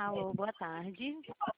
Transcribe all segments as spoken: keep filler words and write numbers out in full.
Alô, boa tarde.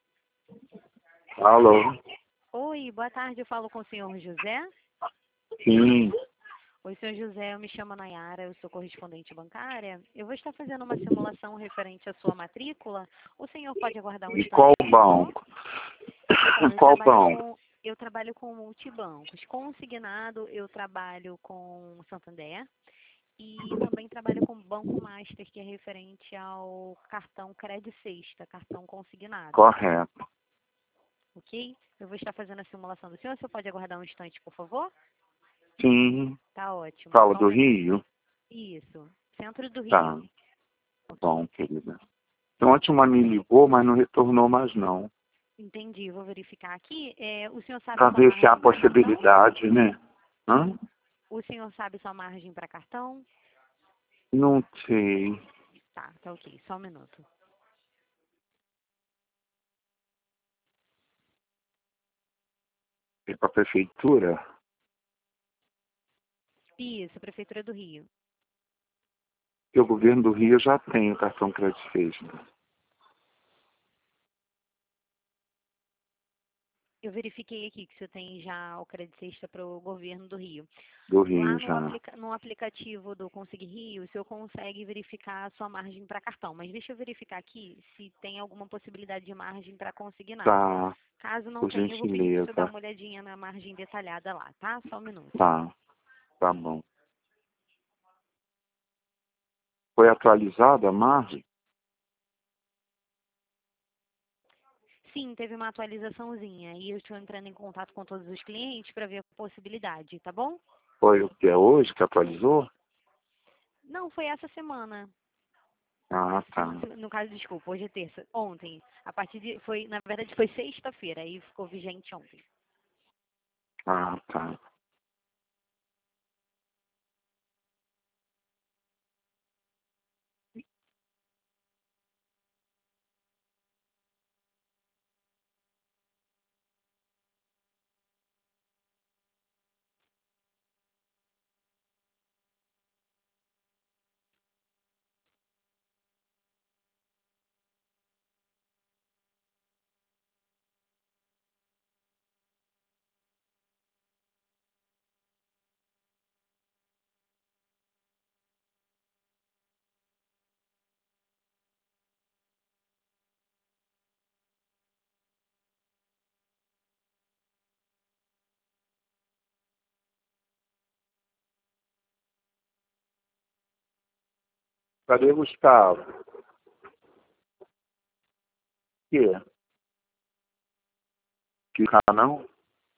Alô? Oi, boa tarde, eu falo com o senhor José? Sim. Oi, senhor José, eu me chamo Nayara, eu sou correspondente bancária. Eu vou estar fazendo uma simulação referente à sua matrícula. O senhor pode aguardar um E instante, qual por favor? banco? Bom, eu Qual trabalho banco? com, eu trabalho com multibancos. Consignado, eu trabalho com Santander. E também trabalho com Banco Master, que é referente ao cartão Cred Sexta, cartão consignado. Correto. Ok? Eu vou estar fazendo a simulação do senhor. O senhor pode aguardar um instante, por favor? Sim. Tá ótimo. Fala Só um do minuto. Rio? Isso. Centro do Tá. Rio. Bom, querida. Então, ontem uma me ligou, mas não retornou mais não. Entendi. Vou verificar aqui. É, o senhor sabe Pra sua ver se há margem para cartão? possibilidade, né? Hã? O senhor sabe sua margem para cartão? Não sei. Tá, tá ok. Só um minuto. É pra prefeitura? Isso, Prefeitura do Rio. Porque o governo do Rio já tem o cartão Crédito Sexta. Eu verifiquei aqui que o senhor tem já o Cred Sexta para o governo do Rio. Do Lá Rio no, já. aplica no aplicativo do Consegui Rio, o senhor consegue verificar a sua margem para cartão. Mas deixa eu verificar aqui se tem alguma possibilidade de margem para consignado. Tá. Caso não Por tenha, eu vou pedir para o senhor dar gentileza. uma olhadinha na margem detalhada lá, tá? Só um minuto. Tá. Tá bom. Foi atualizada a margem? Sim, teve uma atualizaçãozinha e eu estou entrando em contato com todos os clientes para ver a possibilidade, tá bom? Foi o que é hoje que atualizou? Não, foi essa semana. Ah, tá. No caso, desculpa, hoje é terça. Ontem. A partir de. Foi, na verdade, foi sexta-feira, aí ficou vigente ontem. Ah, tá. Cadê Gustavo? Que? Que não?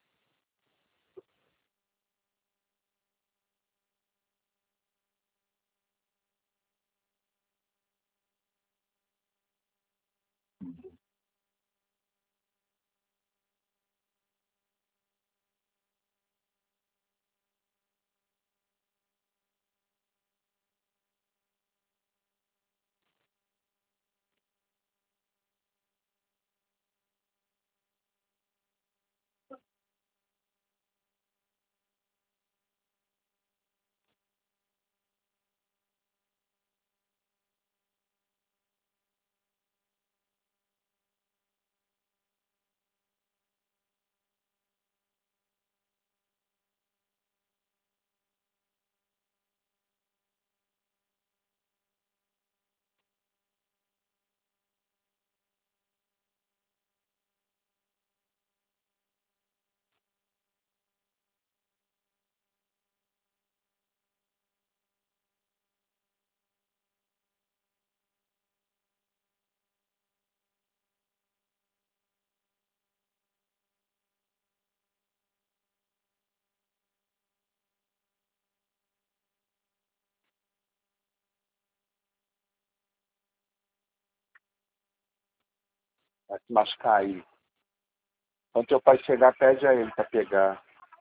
Vai se machucar aí. Quando teu pai chegar, pede a ele pra pegar.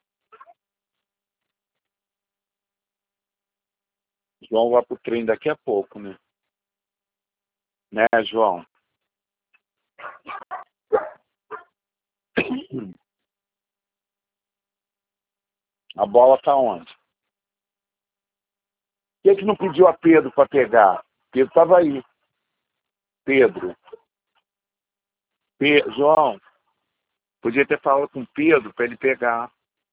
João vai pro trem daqui a pouco, né? Né, João? A bola tá onde? Por que que não pediu a Pedro pra pegar? Pedro tava aí. Pedro. Pe- João, podia ter falado com o Pedro para ele pegar.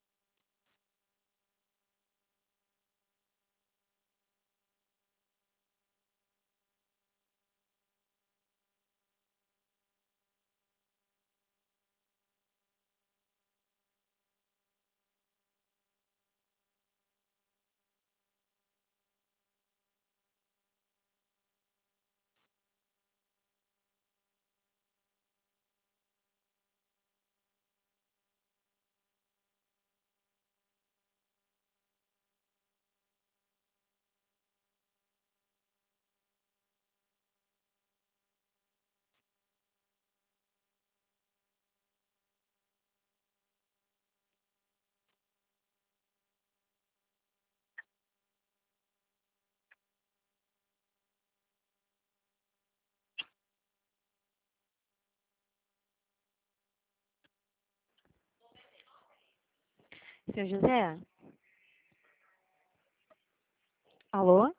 Seu José? Alô?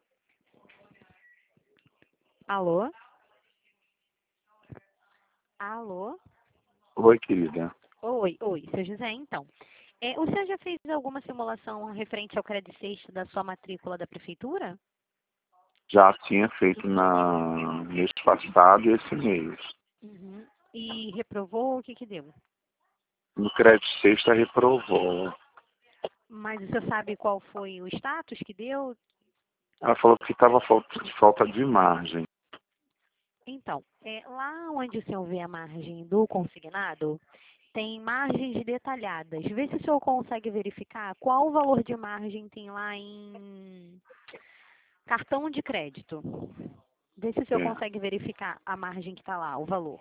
Alô? Alô? Oi, querida. Oi, oi, seu José, então. É, o senhor já fez alguma simulação referente ao crédito sexto da sua matrícula da prefeitura? Já tinha feito na mês passado e esse mês. Uhum. E reprovou, o que que deu? No crédito sexta reprovou. Mas o senhor sabe qual foi o status que deu? Ela falou que estava falta, falta de margem. Então, é, lá onde o senhor vê a margem do consignado, tem margens detalhadas. Vê se o senhor consegue verificar qual o valor de margem tem lá em cartão de crédito. Vê se o senhor É, consegue verificar a margem que está lá, o valor.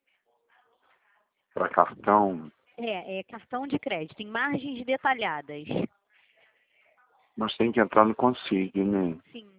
para cartão, É, é cartão de crédito, em margens detalhadas. mas tem que entrar no Consigne, né? Sim.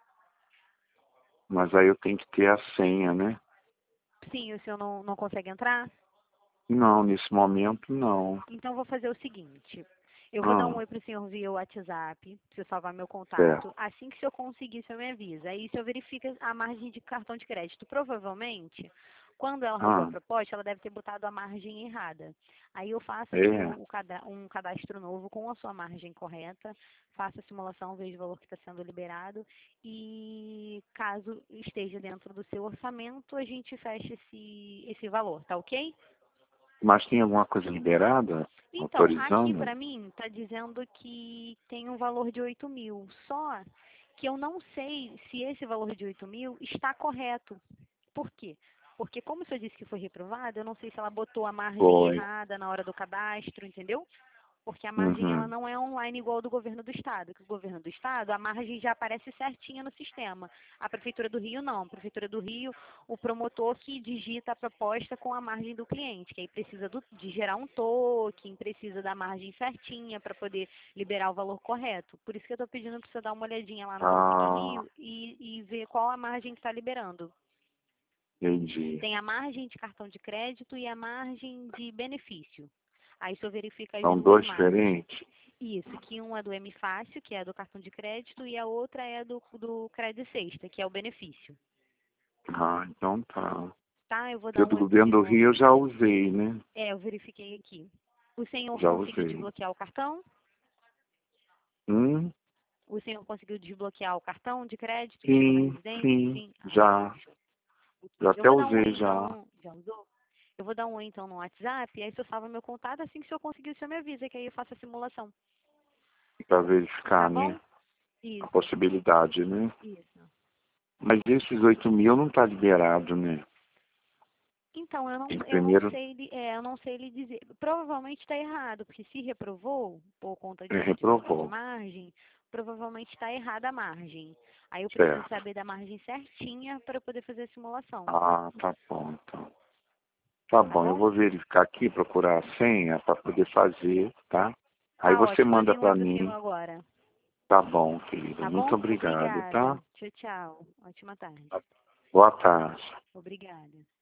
Mas aí eu tenho que ter a senha, né? Sim, o senhor não, não consegue entrar? Não, nesse momento não. Então, vou fazer o seguinte. Eu vou dar um Ah, oi para o senhor via WhatsApp, se eu salvar meu contato. certo. Assim que o senhor conseguir, o senhor me avisa. Aí o senhor verifica a margem de cartão de crédito. Provavelmente, quando ela rodou a Ah, proposta, ela deve ter botado a margem errada. Aí eu faço aqui é. o, o cada- um cadastro novo com a sua margem correta, faço a simulação, vejo o valor que está sendo liberado e caso esteja dentro do seu orçamento, a gente fecha esse, esse valor, tá ok? Mas tem alguma coisa liberada? Então, aqui Autorizando? para mim está dizendo que tem um valor de oito mil. Só que eu não sei se esse valor de oito mil está correto. Por quê? Porque como o senhor disse que foi reprovado, eu não sei se ela botou a margem Foi. errada na hora do cadastro, entendeu? Porque a margem ela Uhum. não é online igual do governo do estado, que o governo do estado a margem já aparece certinha no sistema. A prefeitura do Rio não. A prefeitura do Rio, o promotor que digita a proposta com a margem do cliente, que aí precisa do- de gerar um token, precisa da margem certinha para poder liberar o valor correto. Por isso que eu estou pedindo para você dar uma olhadinha lá no Consigne Ah, Rio e, e ver qual a margem que está liberando. entendi. Tem a margem de cartão de crédito e a margem de benefício. Aí o senhor verifica as São duas dois margens. diferentes? Isso, que um é do M Fácil, que é do cartão de crédito, e a outra é do, do Crédito Sexta, que é o benefício. Ah, então tá. Tá? Eu vou Porque dar um do oi pro governo do senhor. Rio eu já usei, né? É, eu verifiquei aqui. O senhor Já conseguiu usei. desbloquear o cartão? Hum, O senhor conseguiu desbloquear o cartão de crédito que chegou na sim, residência? sim, Sim? Ah, então já. fechou. Já Ok. Eu até vou dar um oi usei já. então. Já usou? Eu vou dar um oi então no WhatsApp, e aí o senhor salva meu contato, assim que o senhor conseguir, o senhor me avisa, que aí eu faço a simulação. Para Tá verificar, né? bom? A Isso, possibilidade, né? isso. Mas esses oito mil não tá liberado, né? Então, eu Tem não, que eu não primeiro sei, lhe- é, eu não sei lhe dizer. Provavelmente está errado, porque se reprovou por conta é, de, de falta de reprovou. margem, provavelmente está errada a margem. Aí eu preciso Certo. saber da margem certinha para poder fazer a simulação, Ah, tá bom, então. Tá tá bom, eu bom? vou verificar aqui, procurar a senha para poder fazer, tá? Aí Tá você ótimo, manda mandei um oi para pro senhor mim. agora, Tá bom, querida. tá Muito bom? obrigado, Obrigada. tá? Tchau, tchau. Ótima tarde. Boa tarde. Obrigada.